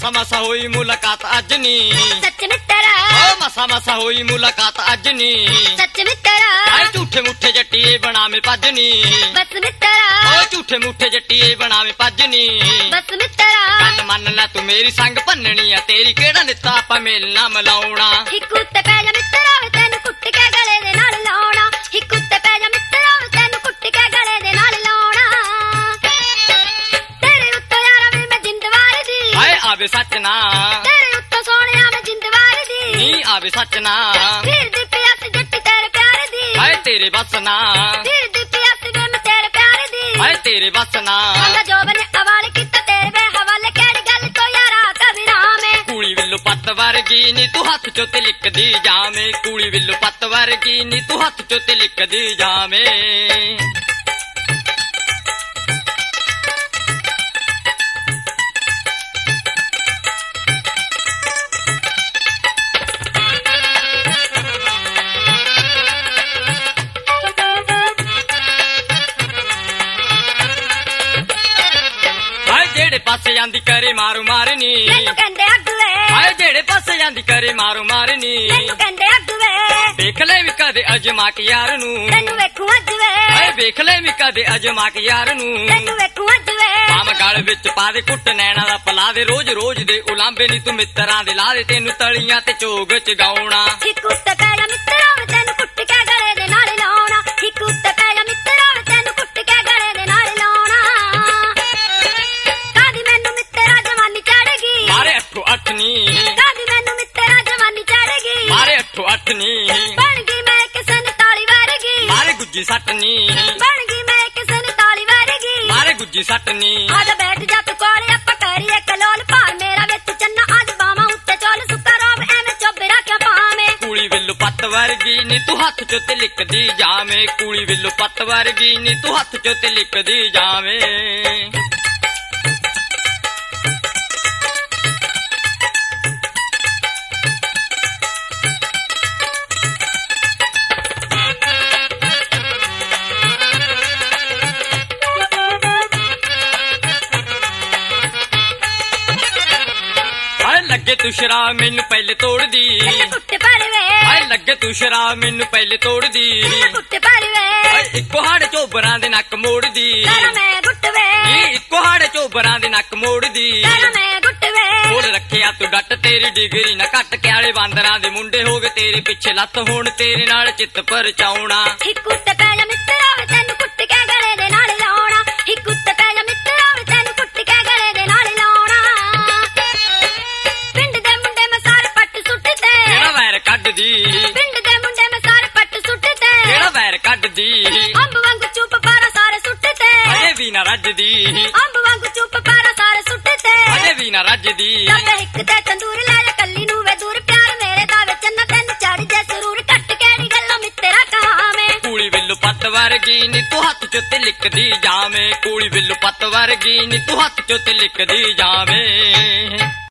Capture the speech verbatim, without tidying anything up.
ਮਸਾ ਮਸਾ ਹੋਈ ਮੁਲਾਕਾਤ ਅੱਜ ਨੀ ਸੱਚ ਮਿੱਤਰਾ ਓ ਮਸਾ ਮਸਾ ਹੋਈ ਮੁਲਾਕਾਤ ਅੱਜ ਨੀ ਸੱਚ ਮਿੱਤਰਾ ਆਏ ਝੂਠੇ ਮੁੱਠੇ ਜੱਟੀਏ ਬਣਾਵੇਂ ਭੱਜ ਨੀ ਬਸ ਮਿੱਤਰਾ ਓ ਝੂਠੇ ਮੁੱਠੇ ਜੱਟੀਏ ਬਣਾਵੇਂ ਭੱਜ ਨੀ ਬਸ ਮਿੱਤਰਾ ਗੱਲ ਮੰਨ ਲੈ ਤੂੰ ਮੇਰੀ ਸੰਗ ਭੰਨਣੀ ਆ ਤੇਰੀ ਕਿਹੜਾ ਨਿੱਤਾ ਆਪਾਂ ਮਿਲਣਾ ਮਿਲਾਉਣਾ ਇੱਕ ਉੱਤੇ ਪੈ ਜਾ ਮਿੱਤਰਾ ਵੇ ਤੈਨੂੰ ਕੁੱਟ ਕੇ ਗਲੇ ਦੇ ਨਾਲ ਲਾਉਣਾ ਇੱਕ ਉੱਤੇ ਪੈ ਜਾ ਮਿੱਤਰਾ ਵੇ ਤੈਨੂੰ ਕੁੱਟ ਕੇ ਗਲੇ ਦੇ ਨਾਲ ਲਾਉਣਾ ਤੇਰੇ ਉੱਤੇ ਯਾਰਾ ਵੇ ਮੈਂ ਜਿੰਦ ਵਾਰਦੀ ਹਾਏ ਆਵੇ ਸੱਚ ਨਾ ਤੇਰੇ ਉੱਤੇ ਸੋਹਣਿਆ ਮੈਂ ਜਿੰਦ ਵਾਰਦੀ ਨੀ ਆਵੇ ਸੱਚ ਨਾ ਫਿਰ ਦੀ ਪਿਆਸ ਜੱਟੀ ਤੇਰੇ ਪਿਆਰ ਦੀ ਹਾਏ ਤੇਰੇ ਬਸ ਨਾ ਫਿਰ ਦੀ ਪਿਆਸ ਵੇ ਮੈਂ ਤੇਰੇ ਪਿਆਰ ਦੀ ਹਾਏ ਤੇਰੇ ਬਸ ਨਾ ਉਹਦਾ ਜੋਬ ਨੇ ਹਵਾਲੇ ਕੀਤਾ ਤੇਰੇ ਵੇ ਹਵਾਲੇ ਕਿਹੜੀ ਗੱਲ ਤੋਂ ਯਾਰਾ ਕਬੀਰਾਵੇਂ ਕੂਲੀ ਵਿੱਲੋ ਪੱਤ ਵਰਗੀ ਨੀ ਤੂੰ ਹੱਥ ਚੋਂ ਤੇ ਲਿਖਦੀ ਜਾਵੇਂ ਕੂਲੀ ਵਿੱਲੋ ਪੱਤ ਵਰਗੀ ਨੀ ਤੂੰ ਹੱਥ ਚੋਂ ਤੇ ਲਿਖਦੀ ਜਾਵੇਂ ਜਿਹੜੇ ਪਾਸੇ ਜਾਂਦੀ ਕਰੇ ਮਾਰੂ ਮਾਰਨੀ ਮੈਨੂੰ ਕਹਿੰਦੇ ਅੱਗਵੇ ਹਾਏ ਜਿਹੜੇ ਪਾਸੇ ਜਾਂਦੀ ਕਰੇ ਮਾਰੂ ਮਾਰਨੀ ਮੈਨੂੰ ਕਹਿੰਦੇ ਅੱਗਵੇ ਵੇਖ ਲੈ ਵੀ ਕਦੇ ਅਜਮਾ ਕੇ ਯਾਰ ਨੂੰ ਤੈਨੂੰ ਵੇਖੂ ਅੱਜ ਵੇ ਹਾਏ ਵੇਖ ਲੈ ਵੀ ਕਦੇ ਅਜਮਾ ਕੇ ਯਾਰ ਨੂੰ ਤੈਨੂੰ ਵੇਖੂ ਅੱਜ ਵੇ ਮਾਮ ਗਲ ਵਿੱਚ ਪਾ ਦੇ ਕੁੱਟ ਨੈਣਾ ਦਾ ਪਲਾ ਦੇ ਰੋਜ਼ ਰੋਜ਼ ਦੇ ਉਲਾਂਬੇ ਨੀ ਤੂੰ ਮਿੱਤਰਾਂ ਦੇ ਲਾ ਦੇ ਤੈਨੂੰ ਤਲੀਆਂ ਤੇ ਚੋਗ ਚ ਗਾਉਣਾ ਇੱਕ ਉੱਤੇ ਪੈ ਜਾ ਮਿੱਤਰਾ ਵੇ ਤੈਨੂੰ ਕੁੱਟ ਕੇ ਗਲੇ ਦੇ ਨਾਲ ਲਾਉਣਾ ਇੱਕ ਉੱਤੇ ਪੈ ਜਾ ਮਿੱਤਰਾ ਵੇ ਤੈਨੂੰ ਕੁੱਟ ਕੇ ਗਲੇ ਦੇ ਨਾਲ ਲਾਉਣਾ ਕਾਦੀ ਮੈਨੂੰ ਮਿੱਤਰਾ ਜਵਾਨੀ ਚੜ੍ਹਗੀ ਮਾਰੇ ਅੱਠੋ ਅੱਠ ਨੀ ਕਾਦੀ ਮੈਨੂੰ ਮਿੱਤਰਾ ਜਵਾਨੀ ਚੜ੍ਹਗੀ ਮਾਰੇ ਅੱਠੋ ਅੱਠ ਨੀ ਬਣ ਗਈ ਮੈਂ ਕਿਸੇ ਨੇ ਤਾਲੀ ਵਰਗੀ ਮਾਰੇ ਗੁੱਜੀ ਸੱਟ ਨੀ ਬਣ ਗਈ ਮੈਂ ਕਿਸੇ ਨੇ ਤਾਲੀ ਵਰਗੀ ਮਾਰੇ ਗੁੱਜੀ ਸੱਟ ਨੀ ਆਜ ਬੈਠ ਜਾ ਤੂੰ ਕੋਲੇ ਆਪਾਂ ਕਰੀਏ ਕਲੋਲ ਭਾਰ ਮੇਰਾ ਵਿੱਚ ਚੰਨਾ ਅੱਜ ਬਾਵਾਂ ਉੱਤੇ ਚੋਲ ਸੁੱਕਾ ਰੋਬ ਐਵੇਂ ਚੋਬਰਾ ਕਿਉਂ ਪਾਵੇਂ ਕੂਲੀ ਵਿੱਲੋ ਪੱਤ ਵਰਗੀ ਨੀ ਤੂੰ ਹੱਥ ਚੋਂ ਤੇ ਲਿਖਦੀ ਜਾਵੇਂ ਕੂਲੀ ਵਿੱਲੋ ਪੱਤ ਵਰਗੀ ਨੀ ਤੂੰ ਹੱਥ ਚੋਂ ਤੇ ਲਿਖਦੀ ਜਾਵੇਂ ਲੱਗੇ ਤੂੰ ਸ਼ਰਾਬ ਮੈਨੂੰ ਪਹਿਲੇ ਤੋੜਦੀ ਕੁੱਤੇ ਪਰਵੇ ਹਾਏ ਲੱਗੇ ਤੂੰ ਸ਼ਰਾਬ ਮੈਨੂੰ ਪਹਿਲੇ ਤੋੜਦੀ ਕੁੱਤੇ ਪਰਵੇ ਹਾਏ ਇੱਕੋ ਹਾੜੇ ਚੋਬਰਾਂ ਦੇ ਨੱਕ ਮੋੜਦੀ ਕਰ ਮੈਂ ਗੁੱਟਵੇ ਨੀ ਇੱਕੋ ਹਾੜੇ ਚੋਬਰਾਂ ਦੇ ਨੱਕ ਮੋੜਦੀ ਕਰ ਮੈਂ ਗੁੱਟਵੇ ਬੋਲ ਰੱਖਿਆ ਤੂੰ ਡੱਟ ਤੇਰੀ ਡਿਗਰੀ ਨਾ ਘੱਟ ਕੇ ਆਲੇ ਬਾਂਦਰਾਂ ਦੇ ਮੁੰਡੇ ਹੋ ਗਏ ਤੇਰੇ ਪਿੱਛੇ ਲੱਤ ਹੁਣ ਤੇਰੇ ਨਾਲ ਚਿੱਤ ਪਰਚਾਉਣਾ ਇੱਕ ਉੱਤੇ ਪੈ ਜਾ ਮਿੱਤਰਾ ਵੇ ਤੈਨੂੰ ਕੁੱਟ ਕੇ ਗਲੇ ਦੇ ਨਾਲ ਲਾਉਣਾ ਇੱਕ ਉੱਤੇ ਪੈ ਜਾ ਮਿੱਤਰਾ ਵੇ ਤੈਨੂੰ ਕੁੱਟ ਕੇ ਗਲੇ ਦੇ ਨਾਲ ਲਾਉਣਾ ਪਿੰਡ ਦੇ ਮੁੰਡੇ ਮੈਂ ਸਾਰੇ ਪੱਟ ਸੁੱਟਦੇ ਕਿਹੜਾ ਵੈਰ ਕੱਢਦੀ ਪਿੰਡ ਦੇ ਮੁੰਡੇ ਮੈਂ ਸਾਰੇ ਪੱਟ ਸੁੱਟਦੇ ਕਿਹੜਾ ਵੈਰ ਕੱਢਦੀ ਅੰਬ ਵਾਂਗੂ ਚੁੱਪ ਪਾਰਾ ਸਾਰੇ ਸੁੱਟਦੇ ਅਜੇ ਵੀ ਨਾ ਰੱਜਦੀ ਅੰਬ ਵਾਂਗੂ ਚੁੱਪ ਪਾਰਾ ਸਾਰੇ ਸੁੱਟਦੇ ਅਜੇ ਵੀ ਨਾ ਰੱਜਦੀ ਕੱਲ ਇੱਕ ਤੇ ਤੰਦੂਰ ਲੈ ਜਾ ਕੱਲੀ ਨੂੰ ਵੇ ਦੂਰ ਪਿਆਰ ਮੇਰੇ ਦਾ ਵੇ ਚੰਨਾ ਤੈਨੂੰ ਚੜ ਜੇ ਸਰੂਰ ਕੱਟ ਕਿਹੜੀ ਗੱਲੋਂ ਮਿੱਤਰਾ ਕਹਾਵੇਂ ਕੂਲੀ ਵਿੱਲੋ ਪੱਤ ਵਰਗੀ ਨੀ ਤੂੰ ਹੱਥ ਚੋਂ ਤੇ ਲਿਖਦੀ ਜਾਵੇਂ ਕੂਲੀ ਵਿੱਲੋ ਪੱਤ ਵਰਗੀ ਨੀ ਤੂੰ ਹੱਥ ਚੋਂ ਤੇ ਲਿਖਦੀ ਜਾਵੇਂ